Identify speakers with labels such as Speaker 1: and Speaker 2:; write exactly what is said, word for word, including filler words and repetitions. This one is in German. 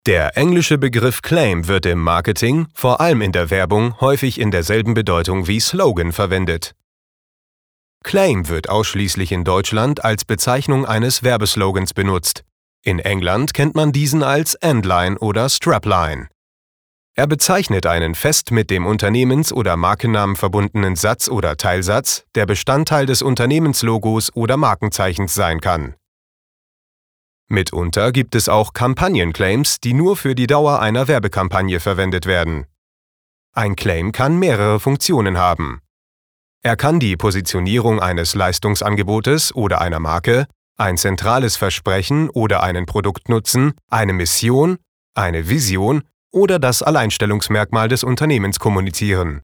Speaker 1: Der englische Begriff Claim wird im Marketing, vor allem in der Werbung, häufig in derselben Bedeutung wie Slogan verwendet. Claim wird ausschließlich in Deutschland als Bezeichnung eines Werbeslogans benutzt. In England kennt man diesen als Endline oder Strapline. Er bezeichnet einen fest mit dem Unternehmens- oder Markennamen verbundenen Satz oder Teilsatz, der Bestandteil des Unternehmenslogos oder Markenzeichens sein kann. Mitunter gibt es auch Kampagnenclaims, die nur für die Dauer einer Werbekampagne verwendet werden. Ein Claim kann mehrere Funktionen haben. Er kann die Positionierung eines Leistungsangebotes oder einer Marke, ein zentrales Versprechen oder einen Produktnutzen, eine Mission, eine Vision oder das Alleinstellungsmerkmal des Unternehmens kommunizieren.